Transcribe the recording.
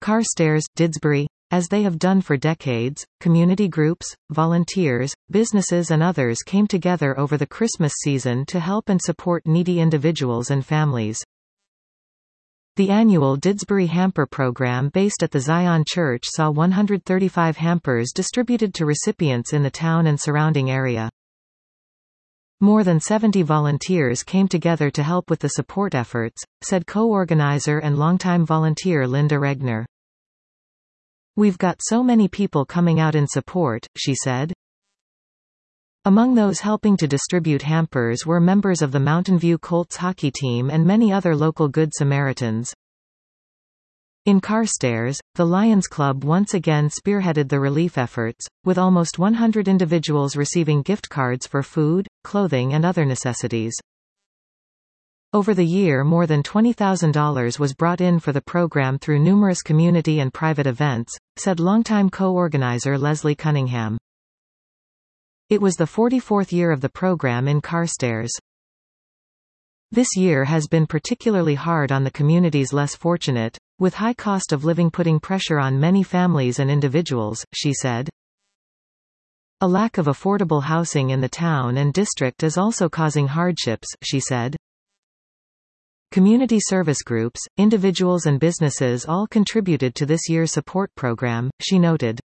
Carstairs, Didsbury. As they have done for decades, community groups, volunteers, businesses and others came together over the Christmas season to help and support needy individuals and families. The annual Didsbury Hamper program based at the Zion Church saw 135 hampers distributed to recipients in the town and surrounding area. More than 70 volunteers came together to help with the support efforts, said co-organizer and longtime volunteer Linda Regner. "We've got so many people coming out in support," she said. Among those helping to distribute hampers were members of the Mountain View Colts hockey team and many other local Good Samaritans. In Carstairs, the Lions Club once again spearheaded the relief efforts, with almost 100 individuals receiving gift cards for food, clothing and other necessities. Over the year, more than $20,000 was brought in for the program through numerous community and private events, said longtime co-organizer Leslie Cunningham. It was the 44th year of the program in Carstairs. This year has been particularly hard on the communities less fortunate, with high cost of living putting pressure on many families and individuals, she said. A lack of affordable housing in the town and district is also causing hardships, she said. Community service groups, individuals and businesses all contributed to this year's support program, she noted.